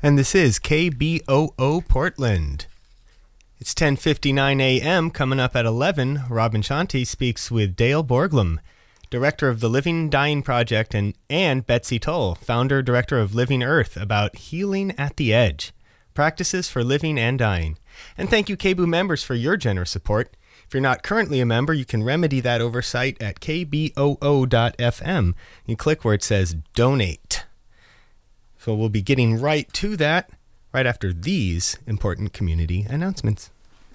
and this is KBOO Portland. It's 10:59 a.m. Coming up at 11, Robin Shanti speaks with Dale Borglum, director of the Living Dying Project, and Betsy Toll, founder, director of Living Earth, about healing at the edge, practices for living and dying. And thank you, KBOO members, for your generous support. If you're not currently a member, you can remedy that oversight at kboo.fm. You click where it says donate. So we'll be getting right to that right after these important community announcements.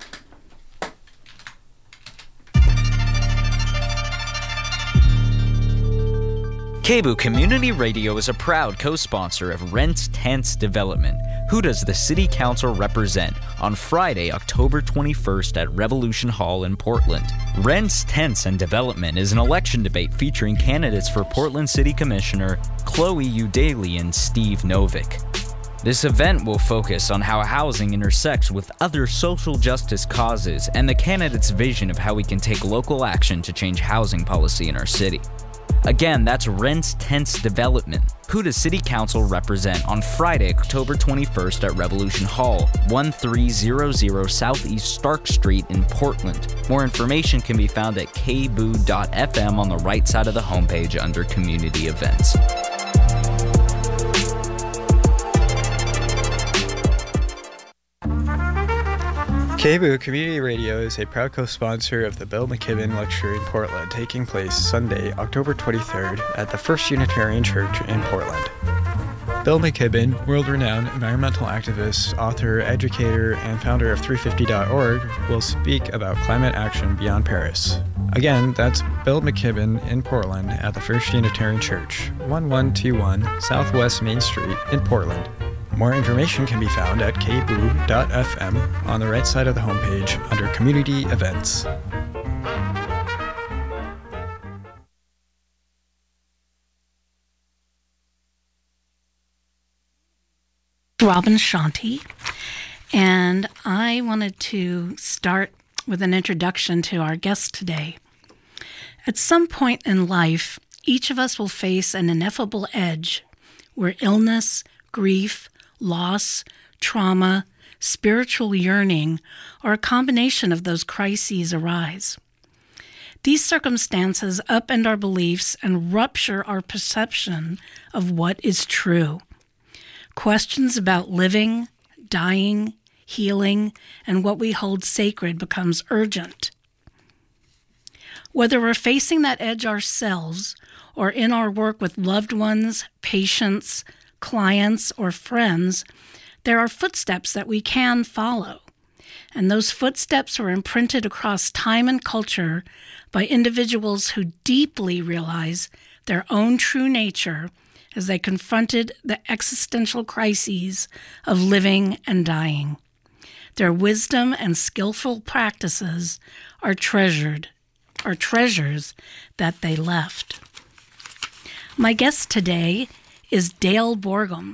KBOO Community Radio is a proud co-sponsor of Rents Tents Development. Who does the City Council represent on Friday, October 21st at Revolution Hall in Portland? Rents, Tents, and Development is an election debate featuring candidates for Portland City Commissioner Chloe Eudaly and Steve Novick. This event will focus on how housing intersects with other social justice causes and the candidates' vision of how we can take local action to change housing policy in our city. Again, that's Rents Tents Development. Who does City Council represent on Friday, October 21st at Revolution Hall, 1300 Southeast Stark Street in Portland. More information can be found at kboo.fm on the right side of the homepage under Community Events. KBOO Community Radio is a proud co-sponsor of the Bill McKibben Lecture in Portland, taking place Sunday, October 23rd at the First Unitarian Church in Portland. Bill McKibben, world-renowned environmental activist, author, educator, and founder of 350.org, will speak about climate action beyond Paris. Again, that's Bill McKibben in Portland at the First Unitarian Church, 1121 Southwest Main Street in Portland. More information can be found at kboo.fm on the right side of the homepage under Community Events. Robin Shanti, and I wanted to start with an introduction to our guest today. At some point in life, each of us will face an ineffable edge where illness, grief, loss, trauma, spiritual yearning, or a combination of those crises arise. These circumstances upend our beliefs and rupture our perception of what is true. Questions about living, dying, healing, and what we hold sacred becomes urgent. Whether we're facing that edge ourselves or in our work with loved ones, patients, clients, or friends, there are footsteps that we can follow. And those footsteps are imprinted across time and culture by individuals who deeply realize their own true nature as they confronted the existential crises of living and dying. Their wisdom and skillful practices are treasures that they left. My guest today is Dale Borglum,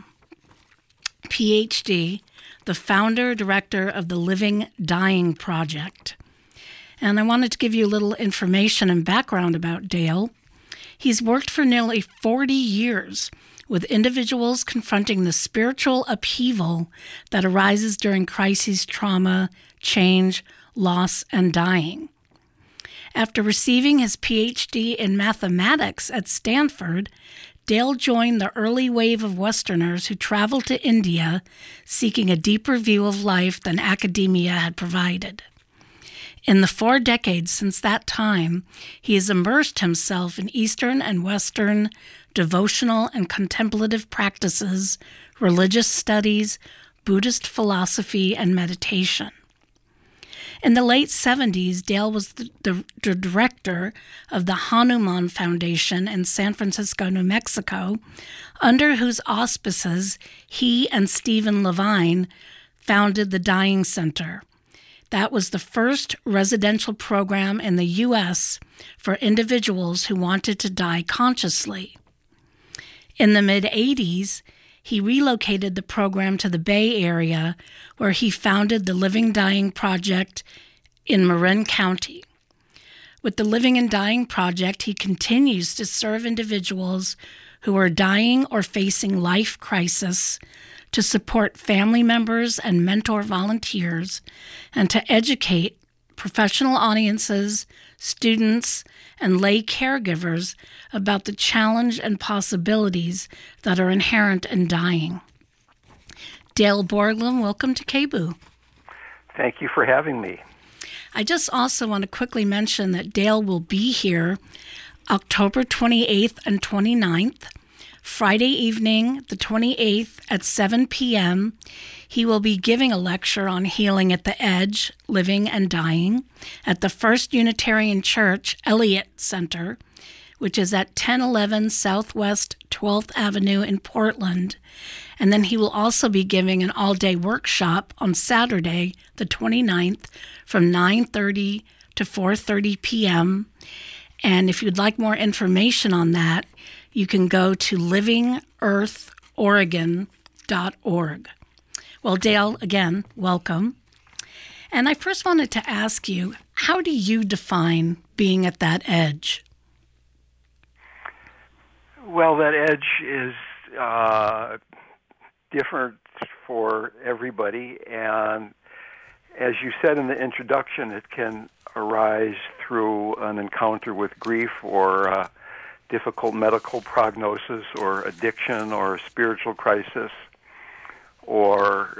PhD, the founder, director of the Living Dying Project. And I wanted to give you a little information and background about Dale. He's worked for nearly 40 years with individuals confronting the spiritual upheaval that arises during crises, trauma, change, loss, and dying. After receiving his PhD in mathematics at Stanford, Dale joined the early wave of Westerners who traveled to India seeking a deeper view of life than academia had provided. In the 4 decades since that time, he has immersed himself in Eastern and Western devotional and contemplative practices, religious studies, Buddhist philosophy, and meditation. In the late 70s, Dale was the director of the Hanuman Foundation in San Francisco, New Mexico, under whose auspices he and Stephen Levine founded the Dying Center. That was the first residential program in the U.S. for individuals who wanted to die consciously. In the mid-'80s, he relocated the program to the Bay Area, where he founded the Living Dying Project in Marin County. With the Living and Dying Project, he continues to serve individuals who are dying or facing life crisis to support family members and mentor volunteers, and to educate professional audiences, students, and lay caregivers about the challenge and possibilities that are inherent in dying. Dale Borglum, welcome to KBOO. Thank you for having me. I just also want to quickly mention that Dale will be here October 28th and 29th, Friday evening, the 28th at 7 p.m. He will be giving a lecture on healing at the edge, living and dying, at the First Unitarian Church Elliott Center, which is at 1011 Southwest 12th Avenue in Portland. And then he will also be giving an all-day workshop on Saturday, the 29th, from 9:30 to 4:30 p.m. And if you'd like more information on that, you can go to livingearthoregon.org. Well, Dale, again, welcome. And I first wanted to ask you, how do you define being at that edge? Well, that edge is different for everybody, and as you said in the introduction, it can arise through an encounter with grief or difficult medical prognosis or addiction or spiritual crisis or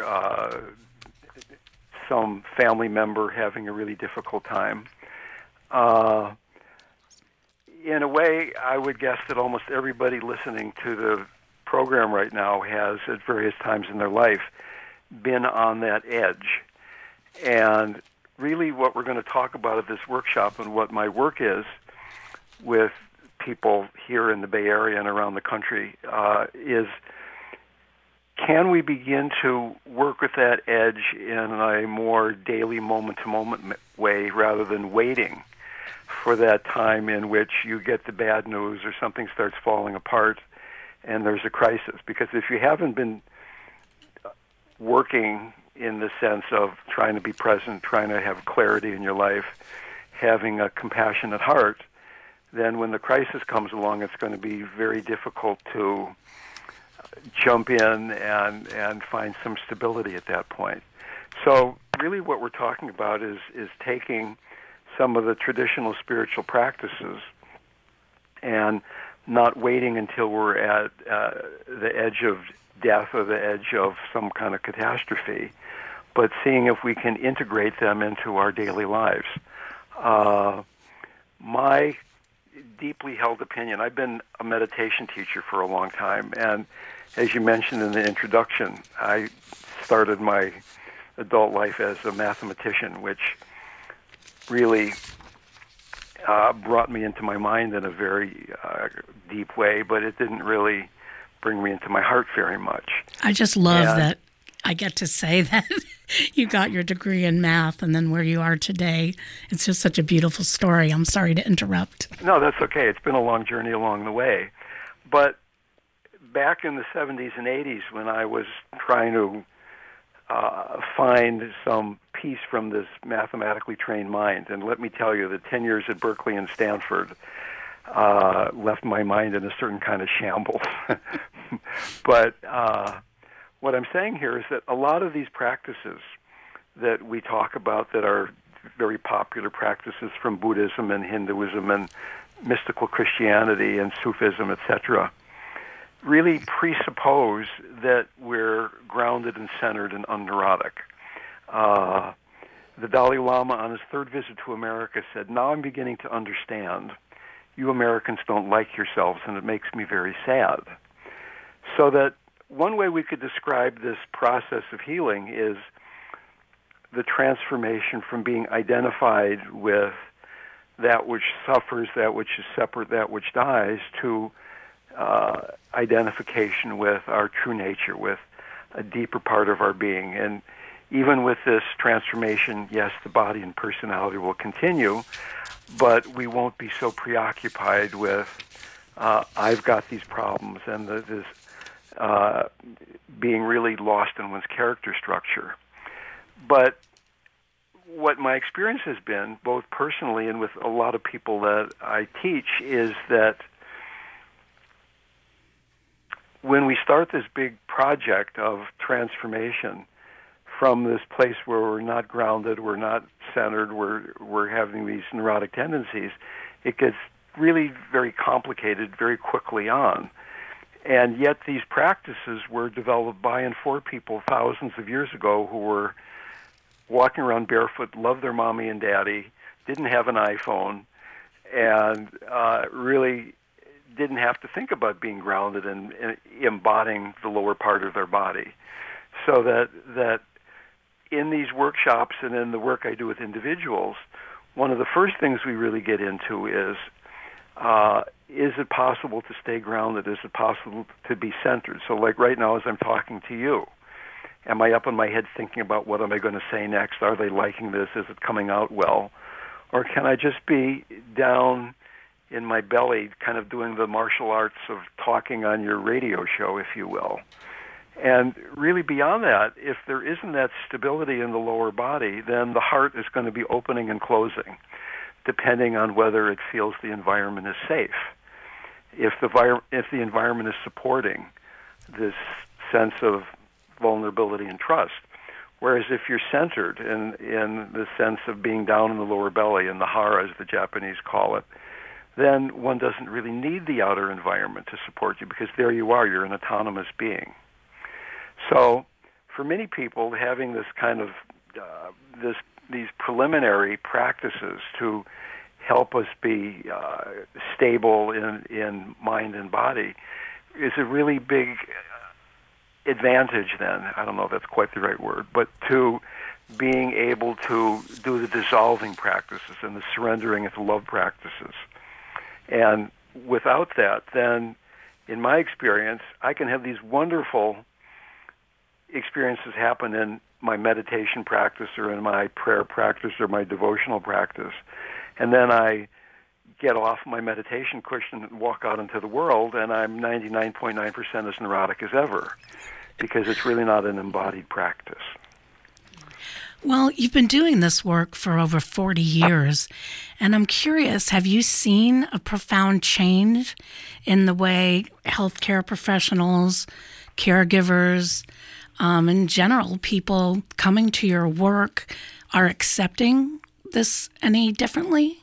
some family member having a really difficult time. In a way, I would guess that almost everybody listening to the program right now has, at various times in their life, been on that edge. And really what we're going to talk about at this workshop and what my work is with people here in the Bay Area and around the country is, can we begin to work with that edge in a more daily, moment-to-moment way rather than waiting for that time in which you get the bad news or something starts falling apart and there's a crisis? Because if you haven't been working in the sense of trying to be present, trying to have clarity in your life, having a compassionate heart, then when the crisis comes along, it's going to be very difficult to jump in and find some stability at that point. So really what we're talking about is taking some of the traditional spiritual practices and not waiting until we're at the edge of death or the edge of some kind of catastrophe, but seeing if we can integrate them into our daily lives. My deeply held opinion, I've been a meditation teacher for a long time, and as you mentioned in the introduction, I started my adult life as a mathematician, which really brought me into my mind in a very deep way, but it didn't really bring me into my heart very much. I just love that I get to say that you got your degree in math and then where you are today. It's just such a beautiful story. I'm sorry to interrupt. No, that's okay. It's been a long journey along the way. But back in the 70s and 80s when I was trying to find some peace from this mathematically trained mind, and let me tell you, the 10 years at Berkeley and Stanford left my mind in a certain kind of shambles. But what I'm saying here is that a lot of these practices that we talk about that are very popular practices from Buddhism and Hinduism and mystical Christianity and Sufism, etc., really presuppose that we're grounded and centered and unneurotic. The Dalai Lama on his third visit to America said, "Now I'm beginning to understand. You Americans don't like yourselves, and it makes me very sad." So that one way we could describe this process of healing is the transformation from being identified with that which suffers, that which is separate, that which dies, to identification with our true nature, with a deeper part of our being. And even with this transformation, yes, the body and personality will continue, but we won't be so preoccupied with I've got these problems and this being really lost in one's character structure. But what my experience has been, both personally and with a lot of people that I teach, is that when we start this big project of transformation from this place where we're not grounded, we're not centered, we're having these neurotic tendencies. It gets really very complicated very quickly on. And yet these practices were developed by and for people thousands of years ago who were walking around barefoot, loved their mommy and daddy, didn't have an iPhone, and really didn't have to think about being grounded and embodying the lower part of their body. So that in these workshops and in the work I do with individuals, one of the first things we really get into is it possible to stay grounded? Is it possible to be centered? So like right now as I'm talking to you, am I up in my head thinking about what am I going to say next? Are they liking this? Is it coming out well? Or can I just be down in my belly, kind of doing the martial arts of talking on your radio show, if you will? And really beyond that, if there isn't that stability in the lower body, then the heart is going to be opening and closing, depending on whether it feels the environment is safe. If the environment is supporting this sense of vulnerability and trust. Whereas if you're centered in the sense of being down in the lower belly, in the hara, as the Japanese call it, then one doesn't really need the outer environment to support you because there you are, you're an autonomous being. So for many people, having this kind of these preliminary practices to help us be stable in mind and body is a really big advantage then. I don't know if that's quite the right word, but to being able to do the dissolving practices and the surrendering and the love practices. And without that, then, in my experience, I can have these wonderful experiences happen in my meditation practice or in my prayer practice or my devotional practice. And then I get off my meditation cushion and walk out into the world, and I'm 99.9% as neurotic as ever, because it's really not an embodied practice. Well, you've been doing this work for over 40 years, and I'm curious, have you seen a profound change in the way healthcare professionals, caregivers, in general, people coming to your work are accepting this any differently?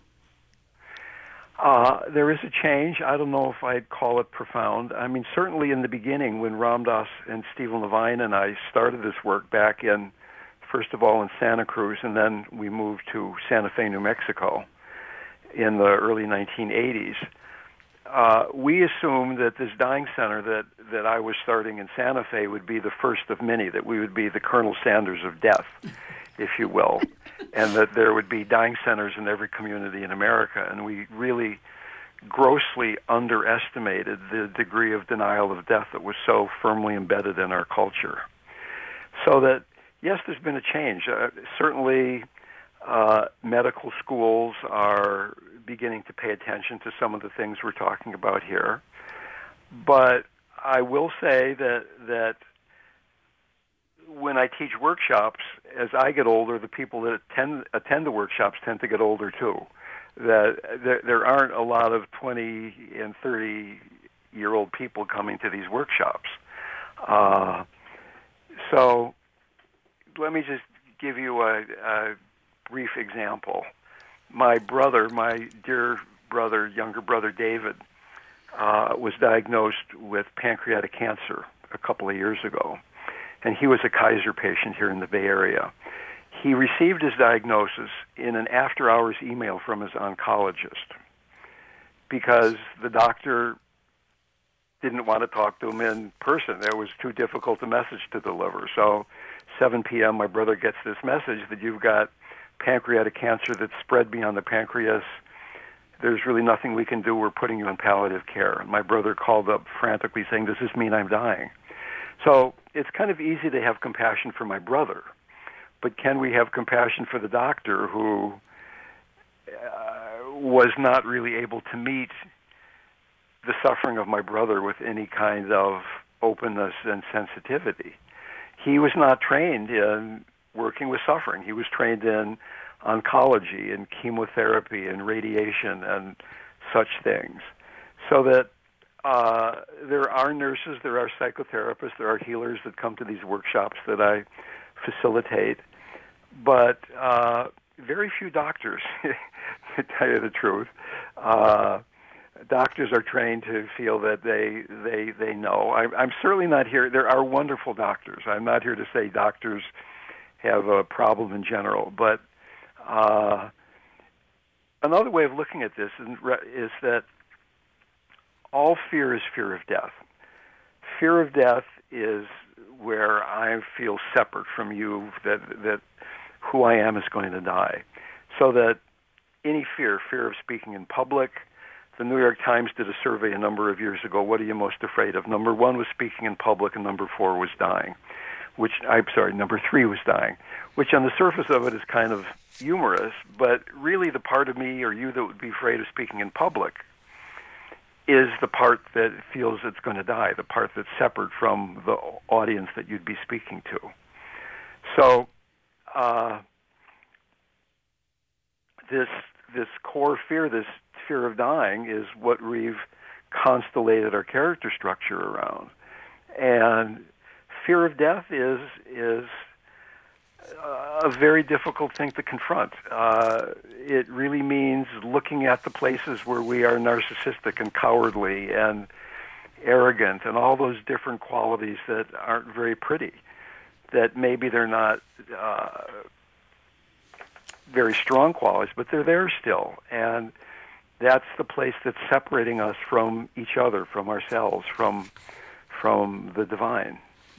There is a change. I don't know if I'd call it profound. I mean, certainly in the beginning when Ram Dass and Stephen Levine and I started this work back in, first of all, in Santa Cruz, and then we moved to Santa Fe, New Mexico in the early 1980s, we assumed that this dying center that I was starting in Santa Fe would be the first of many, that we would be the Colonel Sanders of death, if you will, and that there would be dying centers in every community in America. And we really grossly underestimated the degree of denial of death that was so firmly embedded in our culture. So that, yes, there's been a change. Certainly, medical schools are beginning to pay attention to some of the things we're talking about here. But I will say that when I teach workshops, as I get older, the people that attend the workshops tend to get older too. That there aren't a lot of 20 and 30-year-old people coming to these workshops. So let me just give you a brief example. My dear brother, younger brother David, was diagnosed with pancreatic cancer a couple of years ago, and he was a Kaiser patient here in the Bay Area. He received his diagnosis in an after-hours email from his oncologist because the doctor didn't want to talk to him in person. It was too difficult a message to deliver. So 7 p.m., my brother gets this message that you've got pancreatic cancer that's spread beyond the pancreas. There's really nothing we can do. We're putting you in palliative care. And my brother called up frantically saying, does this mean I'm dying? So it's kind of easy to have compassion for my brother, but can we have compassion for the doctor who was not really able to meet the suffering of my brother with any kind of openness and sensitivity? He was not trained in working with suffering. He was trained in oncology and chemotherapy and radiation and such things. So that there are nurses, there are psychotherapists, there are healers that come to these workshops that I facilitate, but very few doctors, to tell you the truth. Doctors are trained to feel that they know. I'm certainly not here. There are wonderful doctors. I'm not here to say doctors have a problem in general, but another way of looking at this is that all fear is fear of death. Fear of death is where I feel separate from you, that who I am is going to die. So that any fear of speaking in public. The New York Times did a survey a number of years ago. What are you most afraid of? Number 1 was speaking in public, and number 4 was dying. Number 3 was dying, which on the surface of it is kind of humorous, but really the part of me or you that would be afraid of speaking in public is the part that feels it's going to die, the part that's separate from the audience that you'd be speaking to. So this core fear, this fear of dying, is what we've constellated our character structure around. And fear of death is a very difficult thing to confront. It really means looking at the places where we are narcissistic and cowardly and arrogant and all those different qualities that aren't very pretty, that maybe they're not very strong qualities, but they're there still. And that's the place that's separating us from each other, from ourselves, from the divine.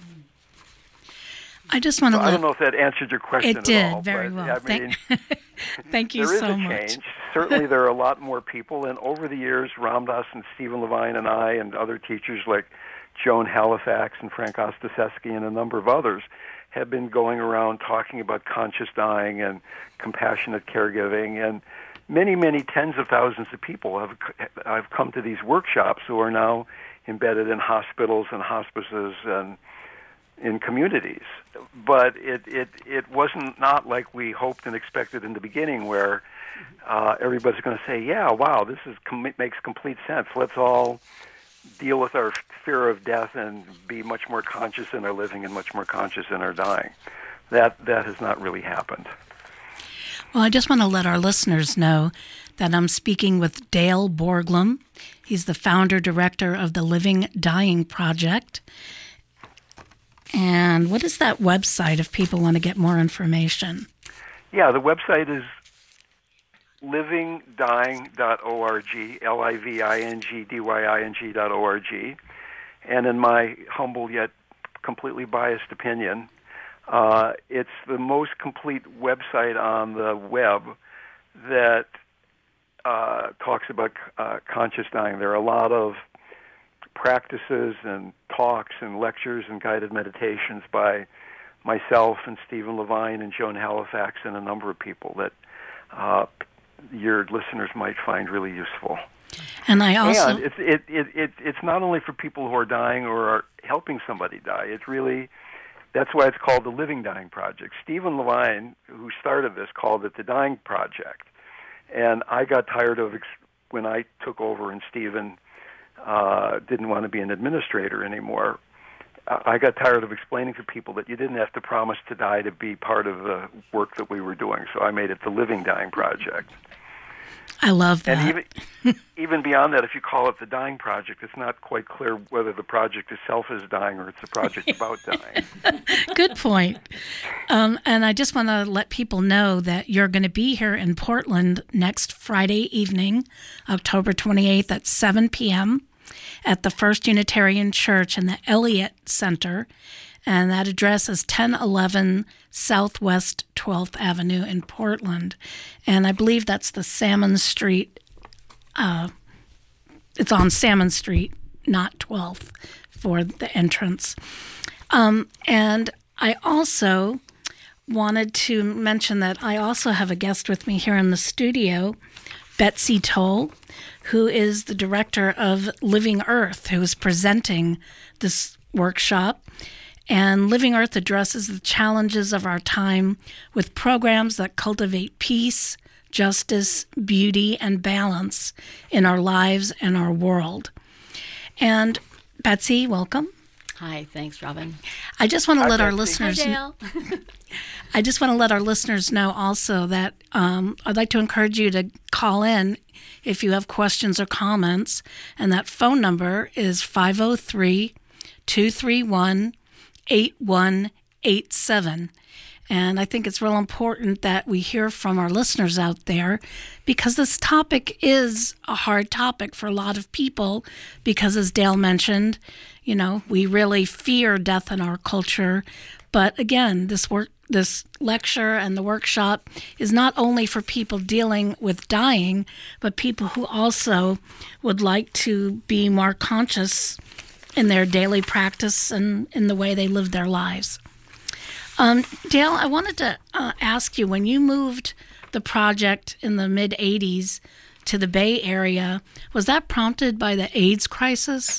I just want to. I don't know if that answered your question. It did at all, very but, well. I mean, Thank you so much. There is a change. Certainly, there are a lot more people, and over the years, Ram Dass and Stephen Levine and I and other teachers like Joan Halifax and Frank Ostaseski and a number of others have been going around talking about conscious dying and compassionate caregiving, and many, many tens of thousands of people have come to these workshops who are now embedded in hospitals and hospices and in communities. But it wasn't not like we hoped and expected in the beginning, where everybody's going to say, yeah, wow, this makes complete sense. Let's all deal with our fear of death and be much more conscious in our living and much more conscious in our dying. That has not really happened. Well, I just want to let our listeners know that I'm speaking with Dale Borglum. He's the founder director of the Living Dying Project. And what is that website if people want to get more information? Yeah, the website is livingdying.org, livingdying.org. And in my humble yet completely biased opinion, it's the most complete website on the web that talks about conscious dying. There are a lot of practices and talks and lectures and guided meditations by myself and Stephen Levine and Joan Halifax and a number of people that your listeners might find really useful. And I also... And it's not only for people who are dying or are helping somebody die. It's really... That's why it's called the Living Dying Project. Stephen Levine, who started this, called it the Dying Project. And I got tired of, when I took over and Stephen didn't want to be an administrator anymore, I got tired of explaining to people that you didn't have to promise to die to be part of the work that we were doing. So I made it the Living Dying Project. I love that. And even beyond that, if you call it the Dying Project, it's not quite clear whether the project itself is dying or it's a project about dying. Good point. And I just want to let people know that you're going to be here in Portland next Friday evening, October 28th at 7 p.m. at the First Unitarian Church in the Elliott Center. And that address is 1011 Southwest 12th Avenue in Portland. And I believe that's the Salmon Street. It's on Salmon Street, not 12th, for the entrance. And I also wanted to mention that I also have a guest with me here in the studio, Betsy Toll, who is the director of Living Earth, who is presenting this workshop. And Living Earth addresses the challenges of our time with programs that cultivate peace, justice, beauty, and balance in our lives and our world. And Betsy, welcome. Hi, thanks, Robin. I just want to let our Betsy. listeners. Hi, Dale. I just want to let our listeners know also that I'd like to encourage you to call in if you have questions or comments, and that phone number is 503-231-8187. And I think it's real important that we hear from our listeners out there, because this topic is a hard topic for a lot of people, because as Dale mentioned, you know, we really fear death in our culture. But again, this lecture and the workshop is not only for people dealing with dying, but people who also would like to be more conscious in their daily practice and in the way they live their lives. Dale, I wanted to ask you, when you moved the project in the mid-'80s to the Bay Area, was that prompted by the AIDS crisis?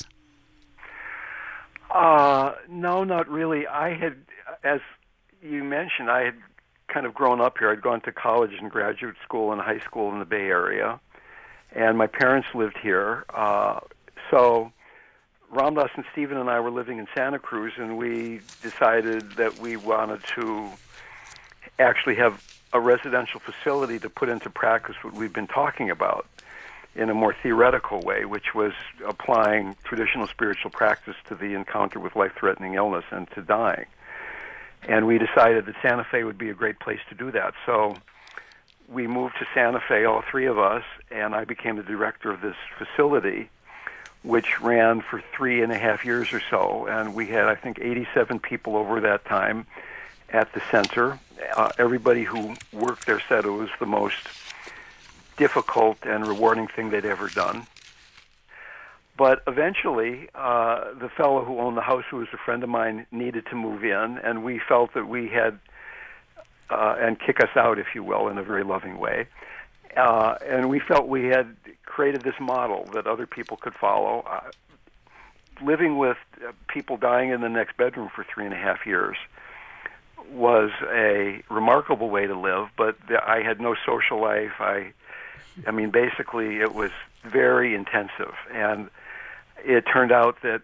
No, not really. I had, as you mentioned, I had kind of grown up here. I'd gone to college and graduate school and high school in the Bay Area, and my parents lived here. So Ramdas and Stephen and I were living in Santa Cruz, and we decided that we wanted to actually have a residential facility to put into practice what we've been talking about in a more theoretical way, which was applying traditional spiritual practice to the encounter with life-threatening illness and to dying. And we decided that Santa Fe would be a great place to do that. So we moved to Santa Fe, all three of us, and I became the director of this facility, which ran for 3.5 years or so. And we had, I think, 87 people over that time at the center. Everybody who worked there said it was the most difficult and rewarding thing they'd ever done. But eventually, the fellow who owned the house, who was a friend of mine, needed to move in, and we felt that we had, and kick us out, if you will, in a very loving way. And we felt we had created this model that other people could follow. Living with people dying in the next bedroom for 3.5 years was a remarkable way to live, but I had no social life. I mean, basically, it was very intensive. And it turned out that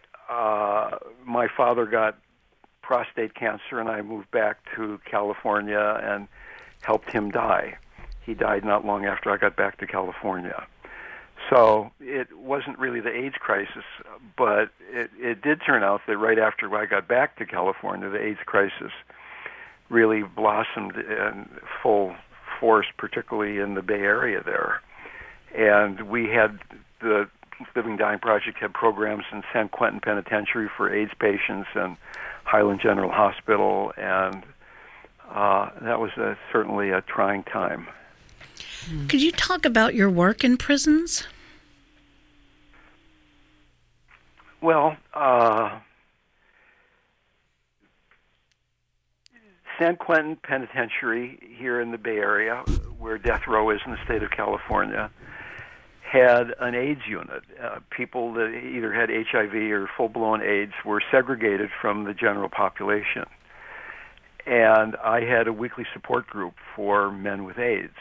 my father got prostate cancer, and I moved back to California and helped him die. He died not long after I got back to California. So it wasn't really the AIDS crisis, but it did turn out that right after I got back to California, the AIDS crisis really blossomed in full force, particularly in the Bay Area there. And we had, the Living Dying Project had programs in San Quentin Penitentiary for AIDS patients and Highland General Hospital, and that was certainly a trying time. Could you talk about your work in prisons? Well, San Quentin Penitentiary here in the Bay Area, where death row is in the state of California, had an AIDS unit. People that either had HIV or full-blown AIDS were segregated from the general population. And I had a weekly support group for men with AIDS.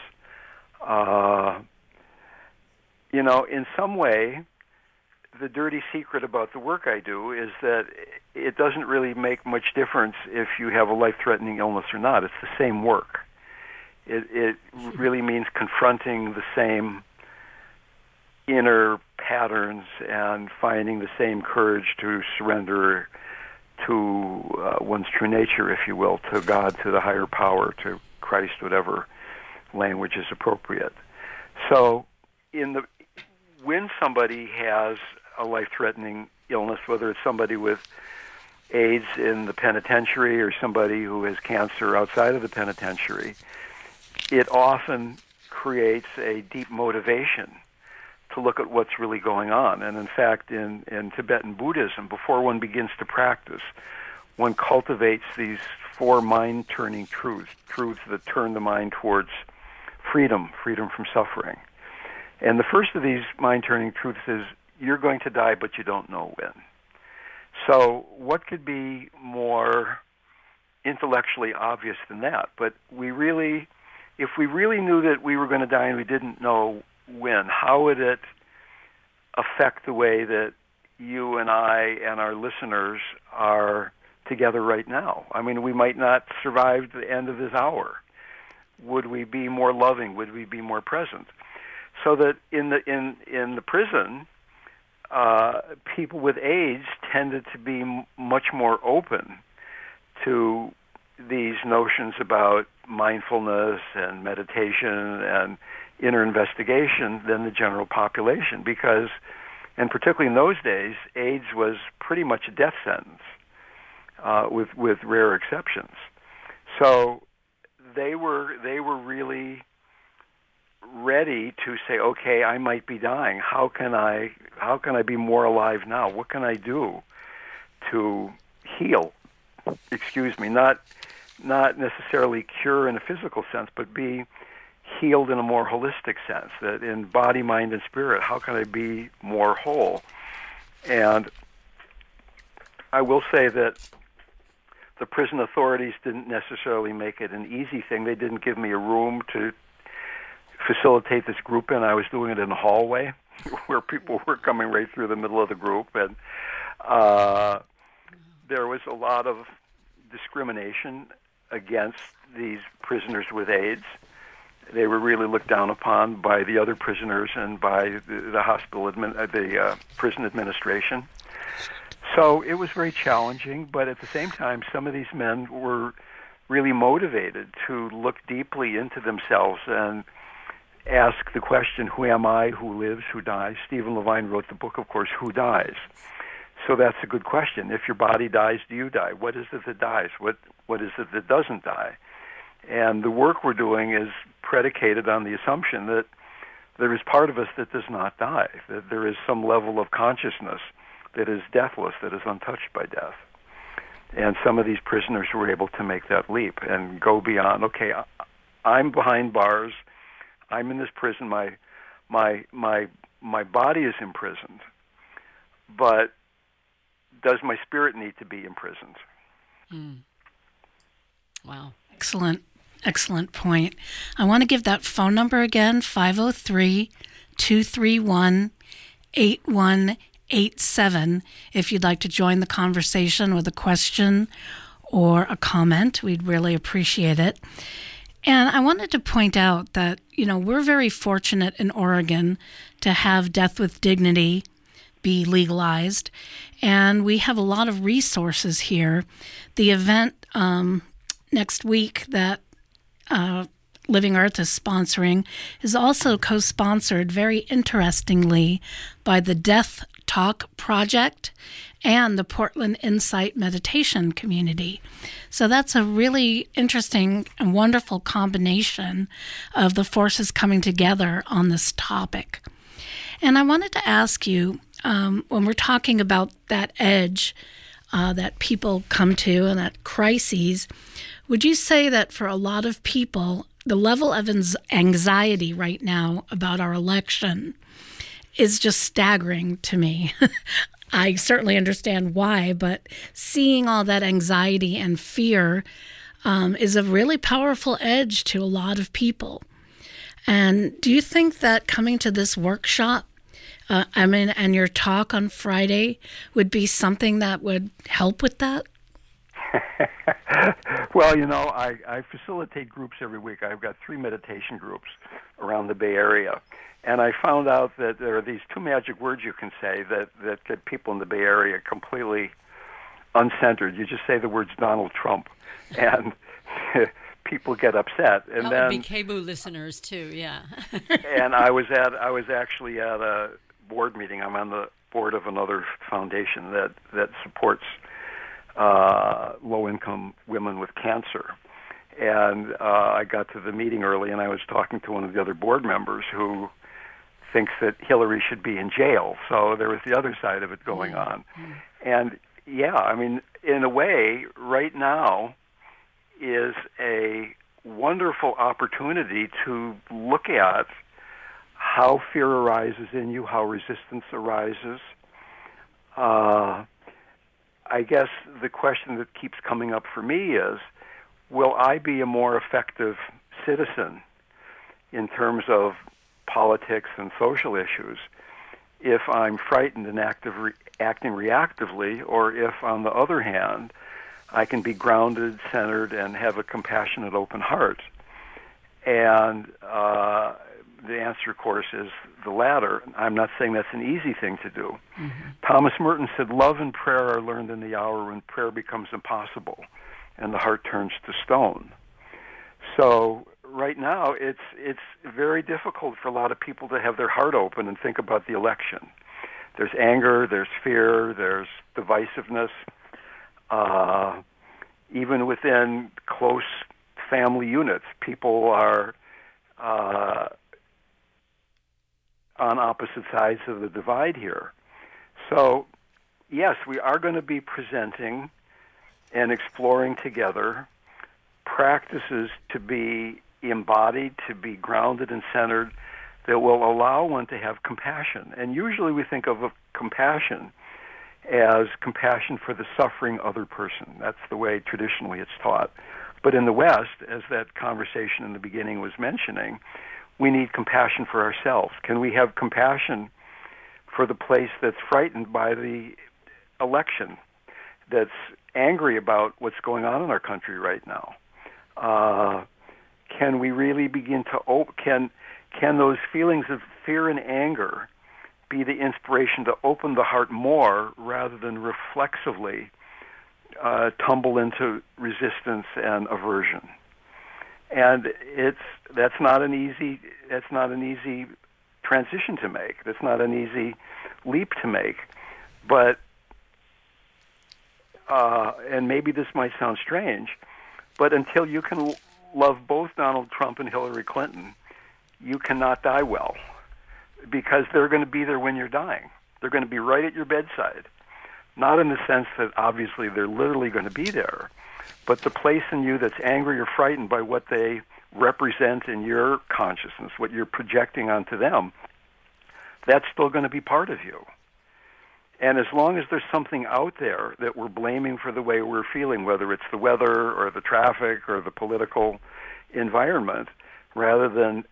You know, in some way, the dirty secret about the work I do is that it doesn't really make much difference if you have a life-threatening illness or not. It's the same work. It really means confronting the same inner patterns and finding the same courage to surrender to one's true nature, if you will, to God, to the higher power, to Christ, whatever language is appropriate. So when somebody has a life-threatening illness, whether it's somebody with AIDS in the penitentiary or somebody who has cancer outside of the penitentiary, it often creates a deep motivation to look at what's really going on. And in fact, in Tibetan Buddhism, before one begins to practice, one cultivates these 4 mind-turning truths that turn the mind towards freedom from suffering. And the first of these mind-turning truths is, you're going to die, but you don't know when. So what could be more intellectually obvious than that? But if we really knew that we were going to die and we didn't know when, how would it affect the way that you and I and our listeners are together right now? I mean, we might not survive the end of this hour. Would we be more loving? Would we be more present? So that in the prison, people with AIDS tended to be much more open to these notions about mindfulness and meditation and inner investigation than the general population, because, and particularly in those days, AIDS was pretty much a death sentence, with rare exceptions. So they were really ready to say, okay, I might be dying. How can I be more alive now? What can I do to heal? Excuse me, not necessarily cure in a physical sense, but be healed in a more holistic sense, that in body, mind, and spirit, how can I be more whole? And I will say that the prison authorities didn't necessarily make it an easy thing. They didn't give me a room to facilitate this group in. I was doing it in a hallway where people were coming right through the middle of the group, and there was a lot of discrimination against these prisoners with AIDS. They were really looked down upon by the other prisoners and by the hospital the prison administration. So it was very challenging, but at the same time, some of these men were really motivated to look deeply into themselves and ask the question, who am I, who lives, who dies? Stephen Levine wrote the book, of course, Who Dies? So that's a good question. If your body dies, do you die? What is it that dies? What is it that doesn't die? And the work we're doing is predicated on the assumption that there is part of us that does not die, that there is some level of consciousness that is deathless, that is untouched by death. And some of these prisoners were able to make that leap and go beyond, okay, I'm behind bars, I'm in this prison, my body is imprisoned, but does my spirit need to be imprisoned? Wow. Excellent point. I want to give that phone number again, 503-231-8187, if you'd like to join the conversation with a question or a comment. We'd really appreciate it. And I wanted to point out that, we're very fortunate in Oregon to have death with dignity be legalized, and we have a lot of resources here. The event next week that Living Earth is sponsoring is also co-sponsored, very interestingly, by the Death Talk Project and the Portland Insight Meditation Community. So that's a really interesting and wonderful combination of the forces coming together on this topic. And I wanted to ask you, when we're talking about that edge that people come to and that crises, would you say that for a lot of people, the level of anxiety right now about our election is just staggering to me? I certainly understand why, but seeing all that anxiety and fear is a really powerful edge to a lot of people. And do you think that coming to this workshop, and your talk on Friday would be something that would help with that? Well, I facilitate groups every week. I've got 3 meditation groups around the Bay Area. And I found out that there are these 2 magic words you can say that get people in the Bay Area completely uncentered. You just say the words Donald Trump, and people get upset. And that then would be KBOO listeners too, yeah. And I was actually at a board meeting. I'm on the board of another foundation that supports low-income women with cancer. And I got to the meeting early, and I was talking to one of the other board members who thinks that Hillary should be in jail. So there was the other side of it going on. And, in a way, right now is a wonderful opportunity to look at how fear arises in you, how resistance arises. I guess the question that keeps coming up for me is, will I be a more effective citizen in terms of politics and social issues if I'm frightened and acting reactively, or if, on the other hand, I can be grounded, centered, and have a compassionate, open heart. And the answer, of course, is the latter. I'm not saying that's an easy thing to do. Mm-hmm. Thomas Merton said, "Love and prayer are learned in the hour when prayer becomes impossible and the heart turns to stone." So right now, it's very difficult for a lot of people to have their heart open and think about the election. There's anger, there's fear, there's divisiveness. Even within close family units, people are on opposite sides of the divide here. So, yes, we are going to be presenting and exploring together practices to be embodied, to be grounded and centered, that will allow one to have compassion. And usually we think of compassion as compassion for the suffering other person. That's the way traditionally it's taught. But in the West, as that conversation in the beginning was mentioning, we need compassion for ourselves. Can we have compassion for the place that's frightened by the election, that's angry about what's going on in our country right now? Can we really begin to can those feelings of fear and anger be the inspiration to open the heart more rather than reflexively tumble into resistance and aversion? And that's not an easy transition to make. That's not an easy leap to make. But and maybe this might sound strange, but until you can love both Donald Trump and Hillary Clinton, you cannot die well, because they're going to be there when you're dying. They're going to be right at your bedside. Not in the sense that obviously they're literally going to be there, but the place in you that's angry or frightened by what they represent in your consciousness, what you're projecting onto them, that's still going to be part of you. And as long as there's something out there that we're blaming for the way we're feeling, whether it's the weather or the traffic or the political environment, rather than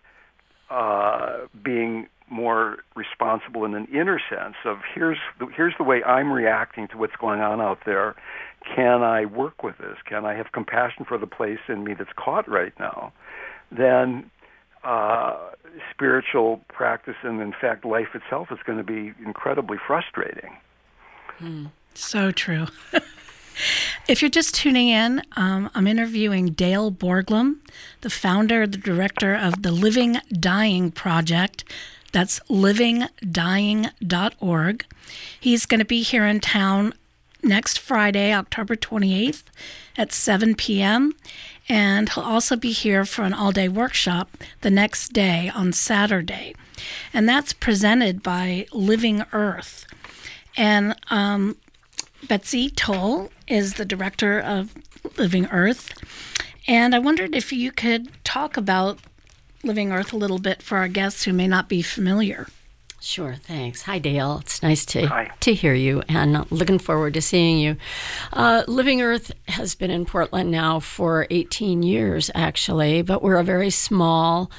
being more responsible in an inner sense of here's the way I'm reacting to what's going on out there. Can I work with this? Can I have compassion for the place in me that's caught right now? Then spiritual practice and, in fact, life itself is going to be incredibly frustrating. So true. If you're just tuning in, I'm interviewing Dale Borglum, the founder, the director of the Living Dying Project. That's livingdying.org. He's going to be here in town next Friday, October 28th at 7 p.m., and he'll also be here for an all-day workshop the next day on Saturday. And that's presented by Living Earth. And Betsy Toll is the director of Living Earth. And I wondered if you could talk about Living Earth a little bit for our guests who may not be familiar. Sure, thanks. Hi, Dale. It's nice to hear you, and looking forward to seeing you. Living Earth has been in Portland now for 18 years, actually, but we're a very small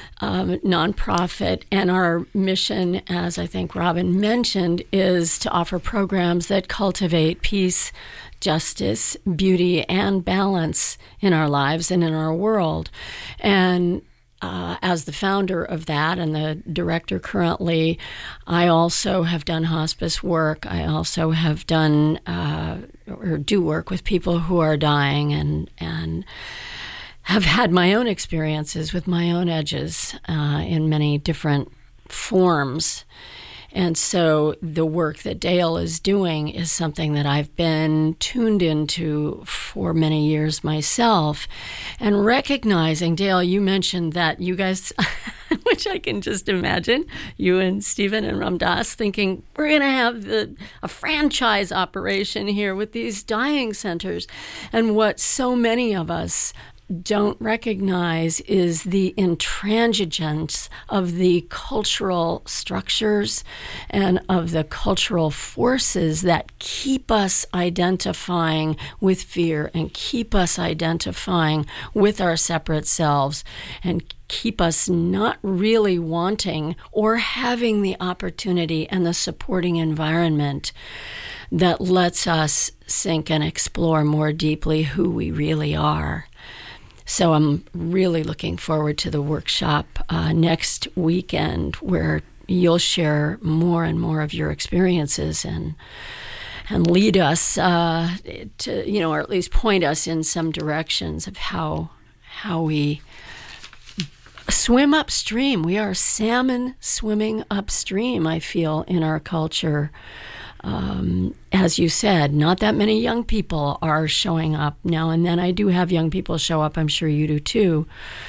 nonprofit, and our mission, as I think Robin mentioned, is to offer programs that cultivate peace, justice, beauty, and balance in our lives and in our world. And as the founder of that and the director currently, I also have done hospice work. I also have done or do work with people who are dying, and have had my own experiences with my own edges in many different forms. And so the work that Dale is doing is something that I've been tuned into for many years myself. And recognizing, Dale, you mentioned that you guys, which I can just imagine, you and Stephen and Ramdas thinking, we're going to have a franchise operation here with these dying centers. And what so many of us don't recognize is the intransigence of the cultural structures and of the cultural forces that keep us identifying with fear and keep us identifying with our separate selves and keep us not really wanting or having the opportunity and the supporting environment that lets us sink and explore more deeply who we really are. So I'm really looking forward to the workshop next weekend, where you'll share more and more of your experiences and lead us to, or at least point us in some directions of how we swim upstream. We are salmon swimming upstream, I feel, in our culture. As you said, not that many young people are showing up now and then. I do have young people show up. I'm sure you do too.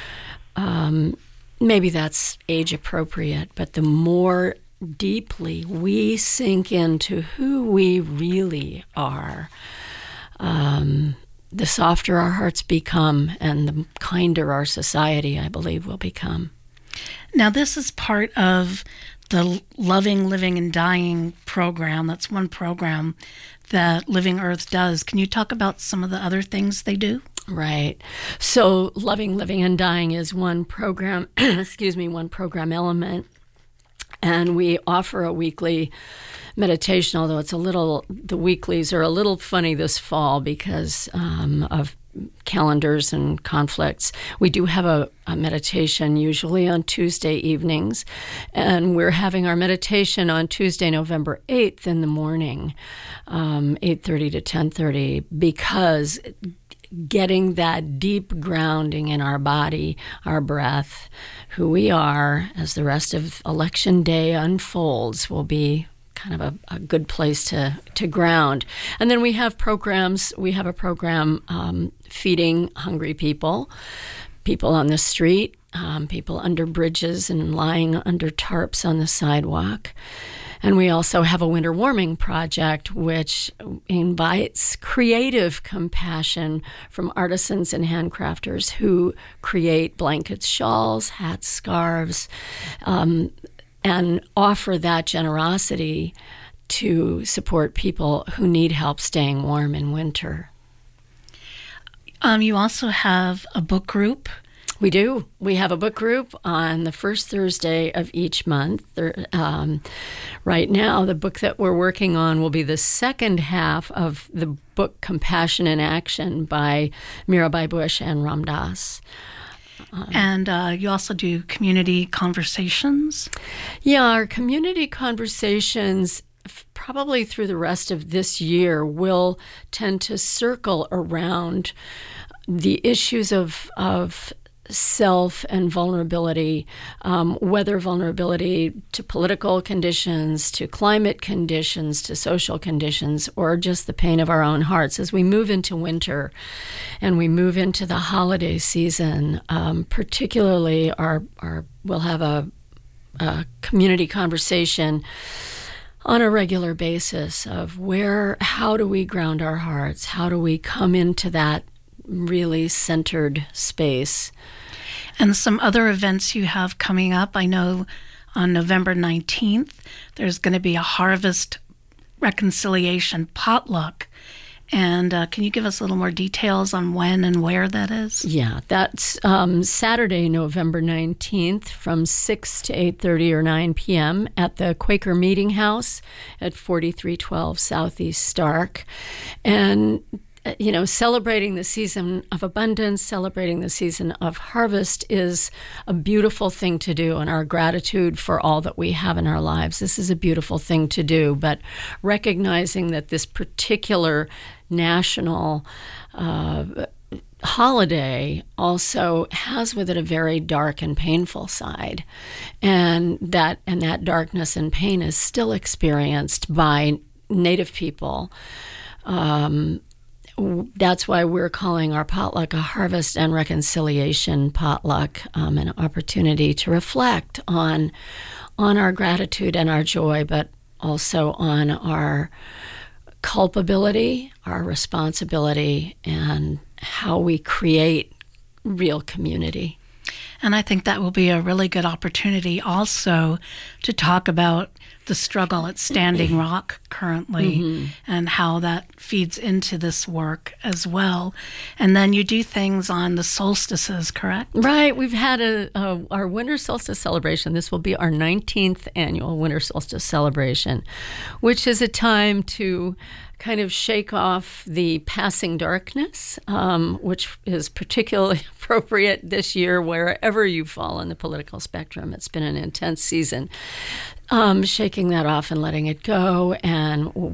Maybe that's age appropriate, but the more deeply we sink into who we really are, the softer our hearts become and the kinder our society, I believe, will become. Now, this is part of the Loving, Living, and Dying program. That's one program that Living Earth does. Can you talk about some of the other things they do? Right. So Loving, Living, and Dying is one program, one program element. And we offer a weekly meditation, although the weeklies are a little funny this fall because of calendars and conflicts. We do have a meditation usually on Tuesday evenings, and we're having our meditation on Tuesday, November 8th in the morning, 8:30 to 10:30, because getting that deep grounding in our body, our breath, who we are as the rest of election day unfolds will be kind of a good place to ground. And then we have programs. We have a program feeding hungry people on the street, people under bridges and lying under tarps on the sidewalk. And we also have a winter warming project, which invites creative compassion from artisans and handcrafters who create blankets, shawls, hats, scarves, and offer that generosity to support people who need help staying warm in winter. You also have a book group. We do. We have a book group on the first Thursday of each month. Right now, the book that we're working on will be the second half of the book Compassion in Action by Mirabai Bush and Ram Dass. And you also do community conversations? Yeah, our community conversations, probably through the rest of this year, will tend to circle around the issues of self and vulnerability, whether vulnerability to political conditions, to climate conditions, to social conditions, or just the pain of our own hearts. As we move into winter and we move into the holiday season, particularly we'll have a community conversation on a regular basis of how do we ground our hearts? How do we come into that really centered space? And some other events you have coming up. I know on November 19th, there's going to be a Harvest Reconciliation potluck. And can you give us a little more details on when and where that is? Yeah, that's Saturday, November 19th from 6 to 8:30 or 9 p.m. at the Quaker Meeting House at 4312 Southeast Stark. And celebrating the season of abundance, celebrating the season of harvest is a beautiful thing to do, and our gratitude for all that we have in our lives. This is a beautiful thing to do, but recognizing that this particular national holiday also has with it a very dark and painful side, and that darkness and pain is still experienced by Native people. That's why we're calling our potluck a Harvest and Reconciliation potluck, an opportunity to reflect on our gratitude and our joy, but also on our culpability, our responsibility, and how we create real community. And I think that will be a really good opportunity also to talk about the struggle at Standing Rock currently and how that feeds into this work as well. And then you do things on the solstices, correct? Right. We've had our winter solstice celebration. This will be our 19th annual winter solstice celebration, which is a time to kind of shake off the passing darkness, which is particularly appropriate this year wherever you fall on the political spectrum. It's been an intense season. Shaking that off and letting it go and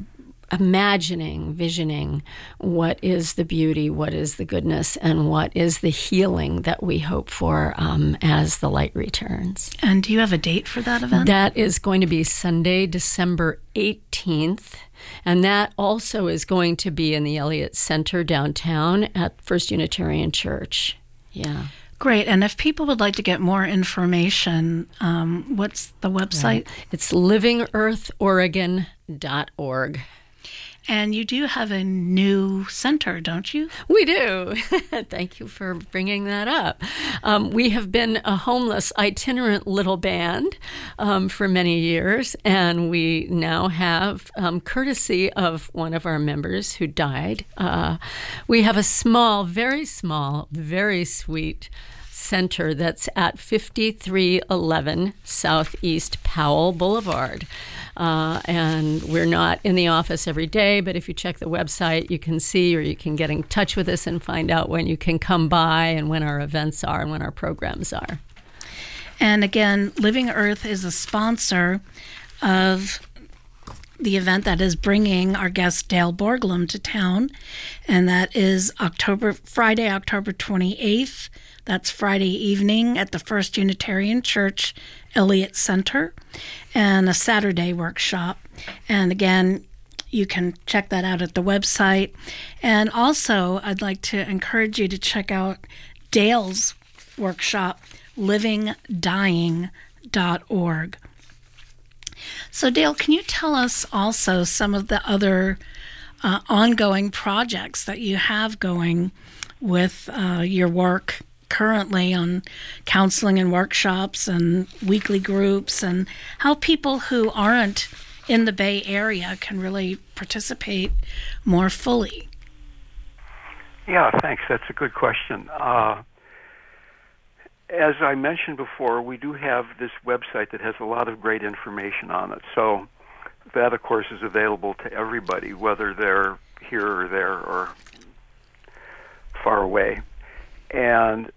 visioning what is the beauty, what is the goodness, and what is the healing that we hope for as the light returns. And do you have a date for that event? That is going to be Sunday, December 18th. And that also is going to be in the Elliott Center downtown at First Unitarian Church. Yeah. Great. And if people would like to get more information, what's the website? Right. It's livingearthoregon.org. And you do have a new center, don't you? We do. Thank you for bringing that up. We have been a homeless itinerant little band for many years, and we now have, courtesy of one of our members who died, we have a small, very sweet center that's at 5311 Southeast Powell Boulevard. And we're not in the office every day, but if you check the website, you can see, or you can get in touch with us and find out when you can come by and when our events are and when our programs are. And again, Living Earth is a sponsor of the event that is bringing our guest Dale Borglum to town, and that is Friday, October 28th. That's Friday evening at the First Unitarian Church, Elliott Center, and a Saturday workshop. And again, you can check that out at the website. And also, I'd like to encourage you to check out Dale's workshop, livingdying.org. So, Dale, can you tell us also some of the other ongoing projects that you have going with your work currently on counseling and workshops and weekly groups, and how people who aren't in the Bay Area can really participate more fully? Yeah, thanks. That's a good question. As I mentioned before, we do have this website that has a lot of great information on it. So that, of course, is available to everybody, whether they're here or there or far away. And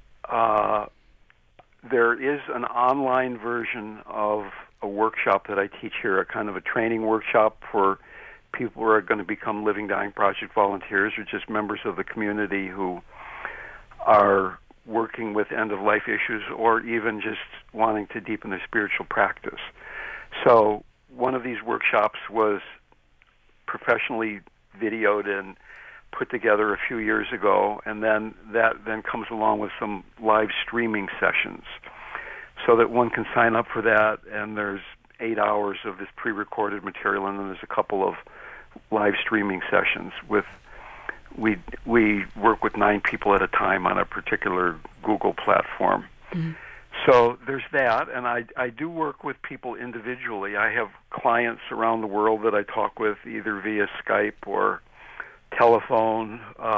there is an online version of a workshop that I teach here, a kind of a training workshop for people who are going to become Living Dying Project volunteers or just members of the community who are working with end-of-life issues or even just wanting to deepen their spiritual practice. So one of these workshops was professionally videoed and put together a few years ago, and then that comes along with some live streaming sessions so that one can sign up for that, and there's 8 hours of this pre-recorded material, and then there's a couple of live streaming sessions with we work with 9 people at a time on a particular Google platform. Mm-hmm. So there's that, and I do work with people individually. I have clients around the world that I talk with either via Skype or telephone,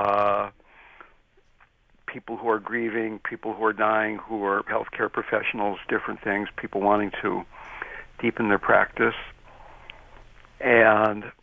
people who are grieving, people who are dying, who are healthcare professionals, different things, people wanting to deepen their practice. And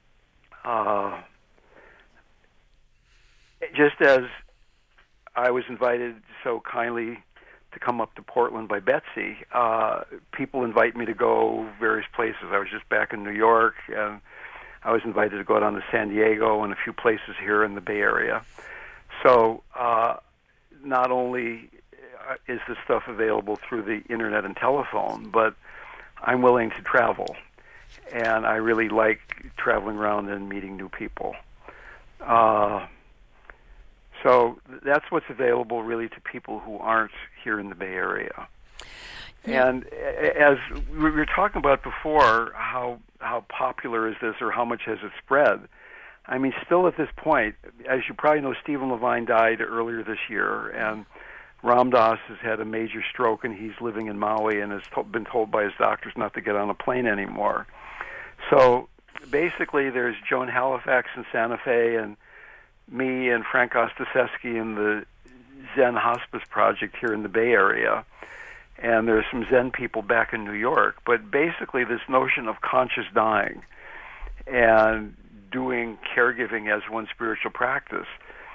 just as I was invited so kindly to come up to Portland by Betsy, people invite me to go various places. I was just back in New York, and I was invited to go down to San Diego and a few places here in the Bay Area. So not only is this stuff available through the internet and telephone, but I'm willing to travel. And I really like traveling around and meeting new people. So that's what's available really to people who aren't here in the Bay Area. Yeah. And as we were talking about before, how popular is this, or how much has it spread? I mean, still at this point, as you probably know, Stephen Levine died earlier this year, and Ram Dass has had a major stroke, and he's living in Maui and has been told by his doctors not to get on a plane anymore. So basically, there's Joan Halifax in Santa Fe, and me and Frank Ostaseski in the Zen Hospice Project here in the Bay Area. And there's some Zen people back in New York. But basically, this notion of conscious dying and doing caregiving as one spiritual practice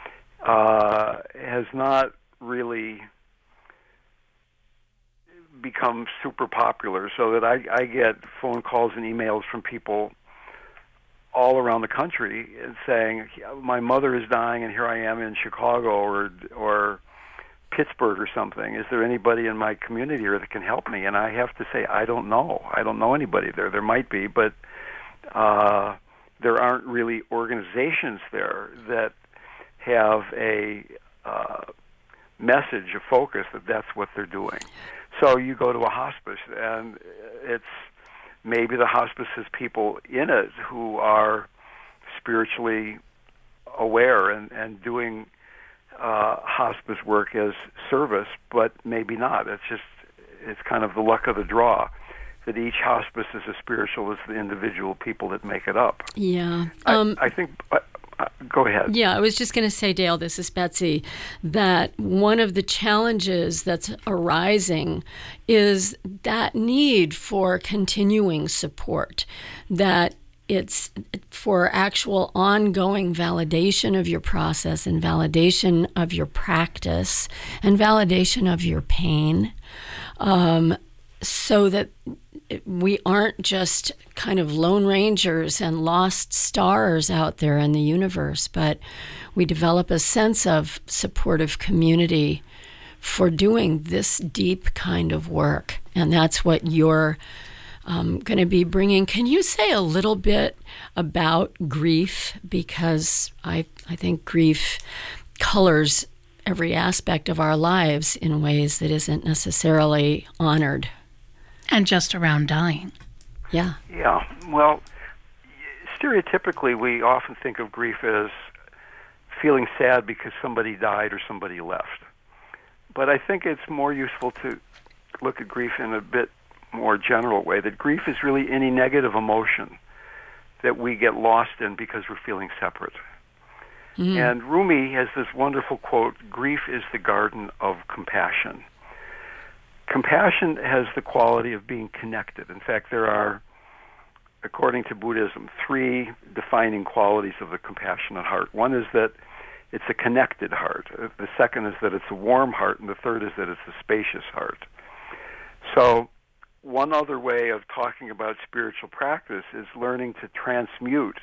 has not really become super popular, so that I get phone calls and emails from people all around the country saying, my mother is dying and here I am in Chicago or Pittsburgh or something. Is there anybody in my community here that can help me? And I have to say, I don't know. I don't know anybody there. There might be, but there aren't really organizations there that have a message, a focus that that's what they're doing. So you go to a hospice, and it's maybe the hospice has people in it who are spiritually aware and doing hospice work as service, but maybe not. It's kind of the luck of the draw that each hospice is as spiritual as the individual people that make it up. Yeah. I think... Go ahead. Yeah, I was just going to say, Dale, this is Betsy, that one of the challenges that's arising is that need for continuing support, that it's for actual ongoing validation of your process and validation of your practice and validation of your pain, so that we aren't just kind of lone rangers and lost stars out there in the universe, but we develop a sense of supportive community for doing this deep kind of work. And that's what you're going to be bringing. Can you say a little bit about grief? Because I think grief colors every aspect of our lives in ways that isn't necessarily honored. And just around dying. Yeah. Yeah. Well, stereotypically, we often think of grief as feeling sad because somebody died or somebody left. But I think it's more useful to look at grief in a bit more general way, that grief is really any negative emotion that we get lost in because we're feeling separate. Mm. And Rumi has this wonderful quote, "Grief is the garden of compassion." Compassion has the quality of being connected. In fact, there are, according to Buddhism, 3 defining qualities of the compassionate heart. One is that it's a connected heart. The second is that it's a warm heart. And the third is that it's a spacious heart. So one other way of talking about spiritual practice is learning to transmute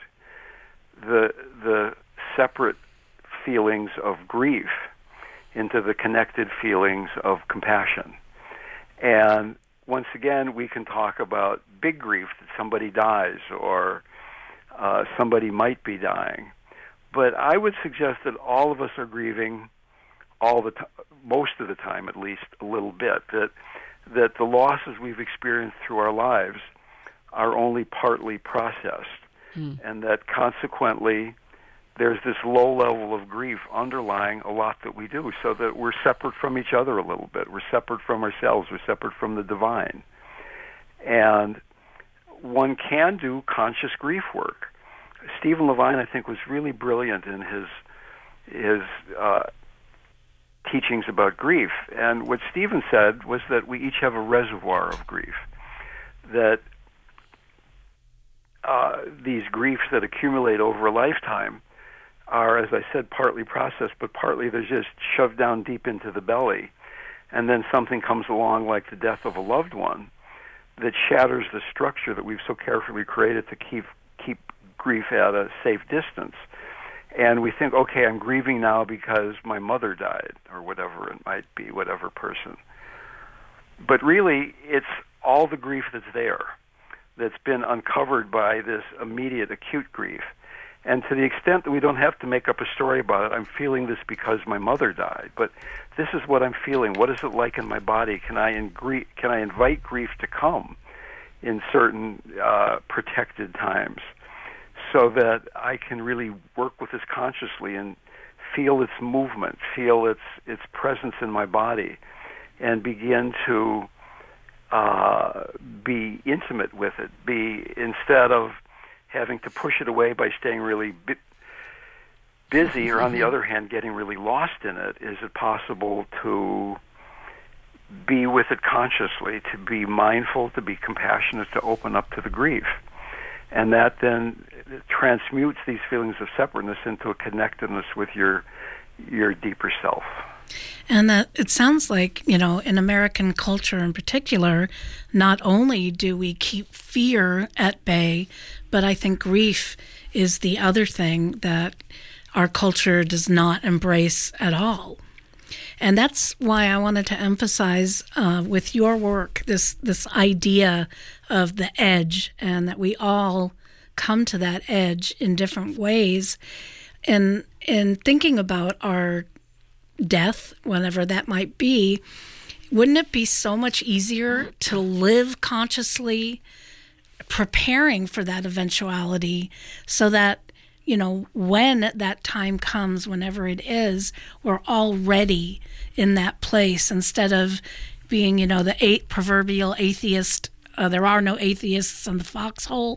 the separate feelings of grief into the connected feelings of compassion. And once again, we can talk about big grief, that somebody dies or somebody might be dying. But I would suggest that all of us are grieving most of the time, at least a little bit, that the losses we've experienced through our lives are only partly processed, and that consequently there's this low level of grief underlying a lot that we do, so that we're separate from each other a little bit. We're separate from ourselves. We're separate from the divine. And one can do conscious grief work. Stephen Levine, I think, was really brilliant in his teachings about grief. And what Stephen said was that we each have a reservoir of grief, that these griefs that accumulate over a lifetime are, as I said, partly processed, but partly they're just shoved down deep into the belly. And then something comes along like the death of a loved one that shatters the structure that we've so carefully created to keep grief at a safe distance. And we think, okay, I'm grieving now because my mother died, or whatever it might be, whatever person. But really, it's all the grief that's there, that's been uncovered by this immediate acute grief. And to the extent that we don't have to make up a story about it, I'm feeling this because my mother died, but this is what I'm feeling. What is it like in my body? Can I invite grief to come in certain protected times, so that I can really work with this consciously and feel its movement, feel its presence in my body, and begin to be intimate with it. Instead of having to push it away by staying really busy, or on the other hand, getting really lost in it, is it possible to be with it consciously, to be mindful, to be compassionate, to open up to the grief? And that then transmutes these feelings of separateness into a connectedness with your deeper self. And that it sounds like, in American culture in particular, not only do we keep fear at bay, but I think grief is the other thing that our culture does not embrace at all. And that's why I wanted to emphasize with your work this idea of the edge, and that we all come to that edge in different ways. And in thinking about our death, whenever that might be, wouldn't it be so much easier to live consciously, preparing for that eventuality, so that when that time comes, whenever it is, we're already in that place, instead of being, the proverbial atheist. There are no atheists in the foxhole.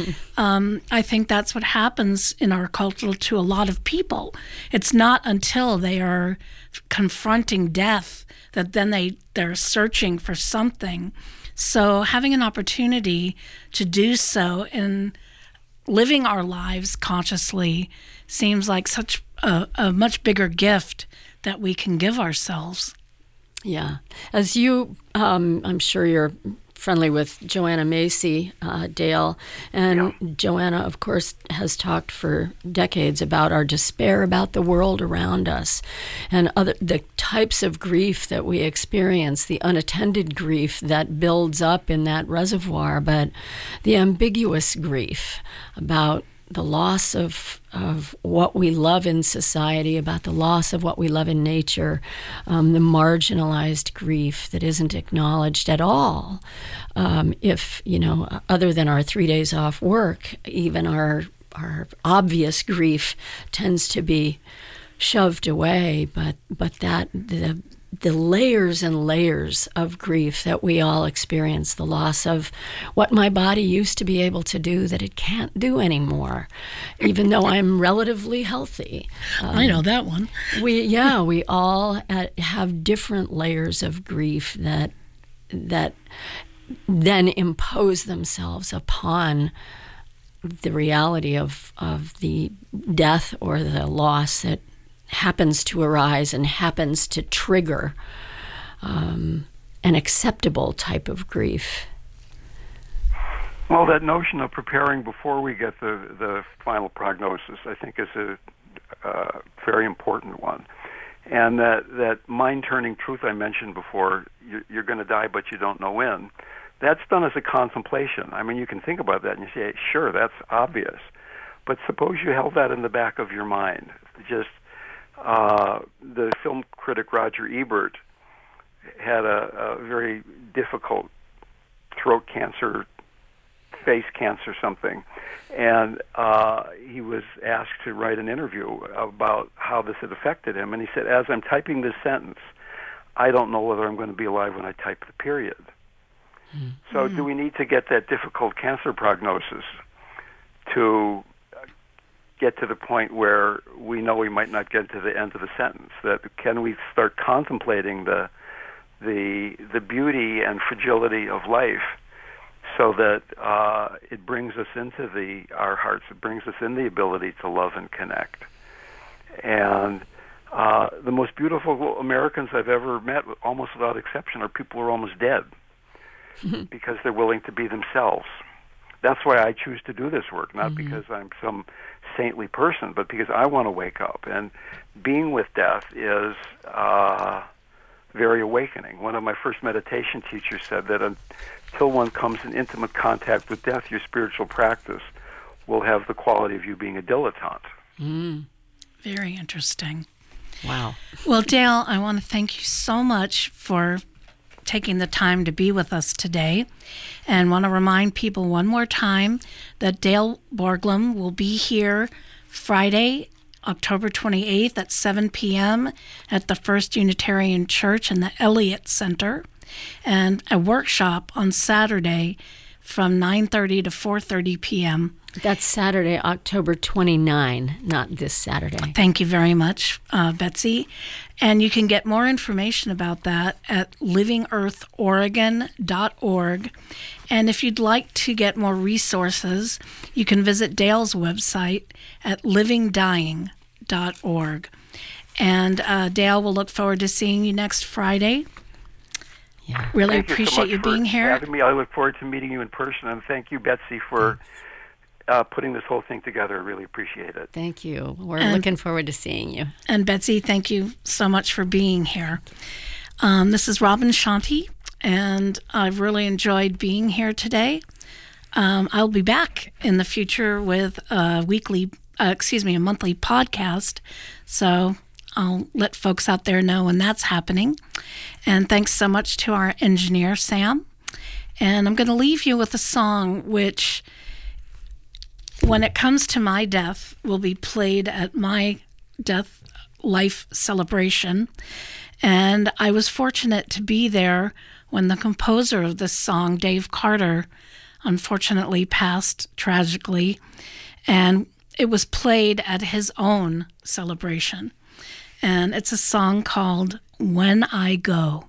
I think that's what happens in our culture to a lot of people. It's not until they are confronting death that then they're searching for something. So having an opportunity to do so and living our lives consciously seems like such a much bigger gift that we can give ourselves. Yeah. As you, I'm sure you're friendly with Joanna Macy, Dale. And yeah. Joanna, of course, has talked for decades about our despair about the world around us, and the types of grief that we experience, the unattended grief that builds up in that reservoir, but the ambiguous grief about the loss of what we love in society, about the loss of what we love in nature, the marginalized grief that isn't acknowledged at all. If, other than our 3 days off work, even our obvious grief tends to be shoved away, but that the layers and layers of grief that we all experience, the loss of what my body used to be able to do that it can't do anymore, even though I'm relatively healthy. I know that one. We all have different layers of grief that then impose themselves upon the reality of the death or the loss that happens to arise and happens to trigger an acceptable type of grief. Well, that notion of preparing before we get the final prognosis, I think, is a very important one. And that mind-turning truth I mentioned before, you're going to die, but you don't know when, that's done as a contemplation. I mean, you can think about that and you say, sure, that's obvious. But suppose you held that in the back of your mind. Just the film critic Roger Ebert had a very difficult throat cancer, face cancer, something, and he was asked to write an interview about how this had affected him, and he said, as I'm typing this sentence, I don't know whether I'm going to be alive when I type the period. So do we need to get that difficult cancer prognosis to get to the point where we know we might not get to the end of the sentence? That can we start contemplating the beauty and fragility of life, so that it brings us into our hearts, it brings us in the ability to love and connect. And the most beautiful Americans I've ever met, almost without exception, are people who are almost dead because they're willing to be themselves. That's why I choose to do this work, not because I'm some saintly person, but because I want to wake up. And being with death is very awakening. One of my first meditation teachers said that until one comes in intimate contact with death, your spiritual practice will have the quality of you being a dilettante. Very interesting. Wow. Well, Dale, I want to thank you so much for taking the time to be with us today, and want to remind people one more time that Dale Borglum will be here Friday, October 28th at 7 p.m. at the First Unitarian Church in the Elliott Center, and a workshop on Saturday from 9:30 to 4:30 p.m. That's Saturday, October 29, not this Saturday. Thank you very much, Betsy. And you can get more information about that at livingearthoregon.org. And if you'd like to get more resources, you can visit Dale's website at livingdying.org. And Dale, we'll look forward to seeing you next Friday. Yeah. Really Thank appreciate you being here. Having me. I look forward to meeting you in person, and thank you, Betsy, for putting this whole thing together. I really appreciate it. Thank you. We're looking forward to seeing you. And Betsy, thank you so much for being here. This is Robin Shanti, and I've really enjoyed being here today. I'll be back in the future with a monthly podcast. So I'll let folks out there know when that's happening. And thanks so much to our engineer, Sam. And I'm going to leave you with a song which, when it comes to my death, will be played at my death life celebration. And I was fortunate to be there when the composer of this song, Dave Carter, unfortunately passed tragically. And it was played at his own celebration. And it's a song called When I Go.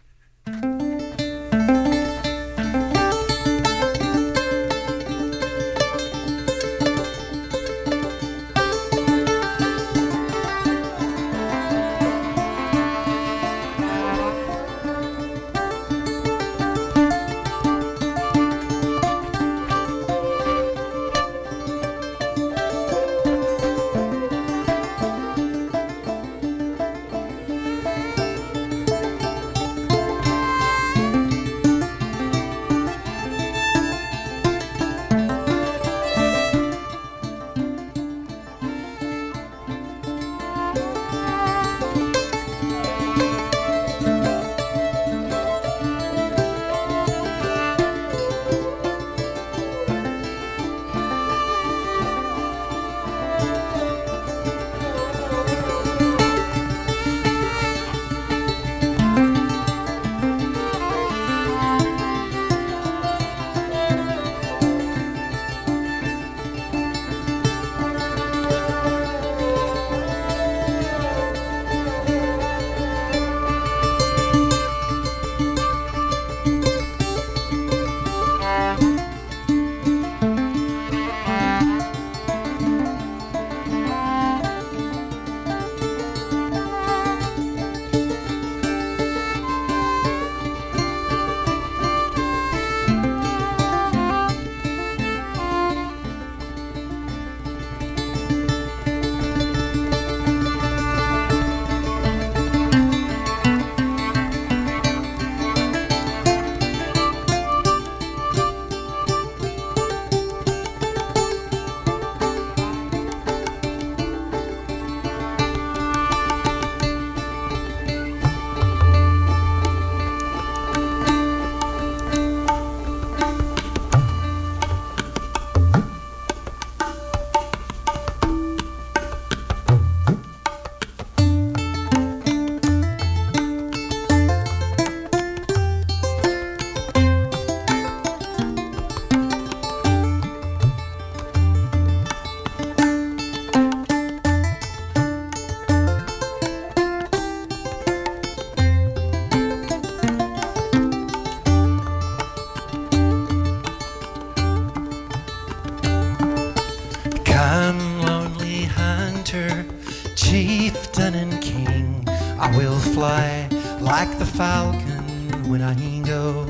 chieftain and king, I will fly like the falcon when I go.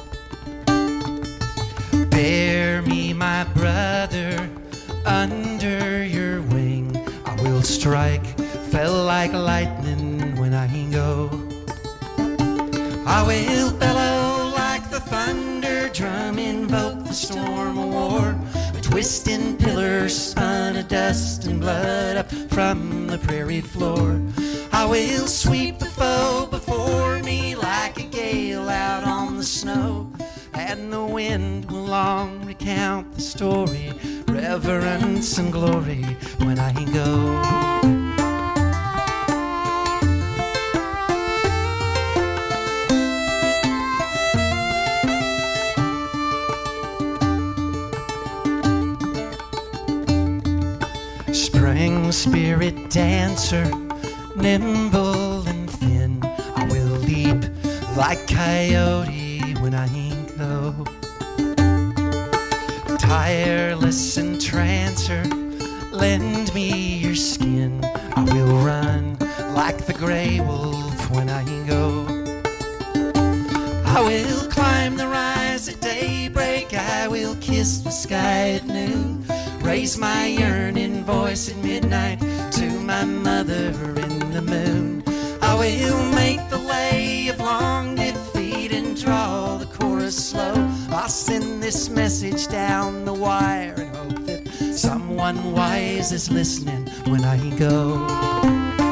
Bear me, my brother, under your wing. I will strike, fell like lightning when I go. I will bellow like the thunder drum, invoke the storm of war. A twisting pillar spun of dust and blood up from the prairie floor. I will sweep the foe before me like a gale out on the snow, and the wind will long recount the story deliverance and glory when I go. Spring spirit dancer, nimble and thin, I will leap like coyote when I go. Tireless entrancer, lend me your skin, I will run like the gray wolf when I go. I will climb the rise at daybreak, I will kiss the sky at noon, raise my yearning voice at midnight to my mother in the moon. I will make the lay of long defeat and draw the chorus slow. I'll send this message down the wire and hope that someone wise is listening when I go.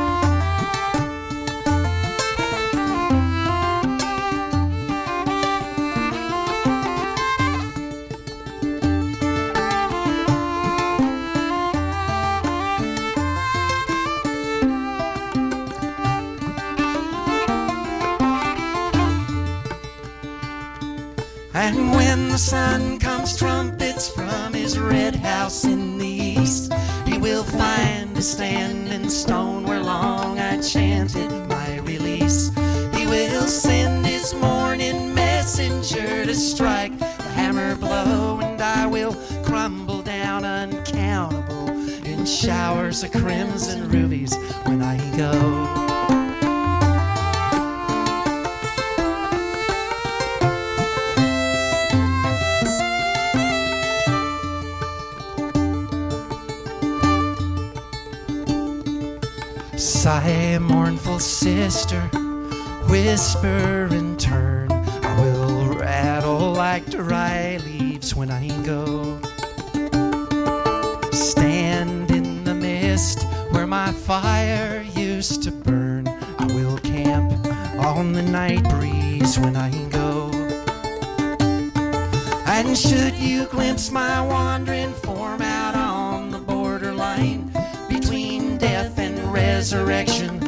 And when the sun comes trumpets from his red house in the east, he will find a standing stone where long I chanted my release. He will send his morning messenger to strike the hammer blow, and I will crumble down uncountable in showers of crimson rubies when I go. Sigh, mournful sister, whisper and turn, I will rattle like dry leaves when I go. Stand in the mist where my fire used to burn, I will camp on the night breeze when I go. And should you glimpse my wandering form out on the borderline between death and resurrection,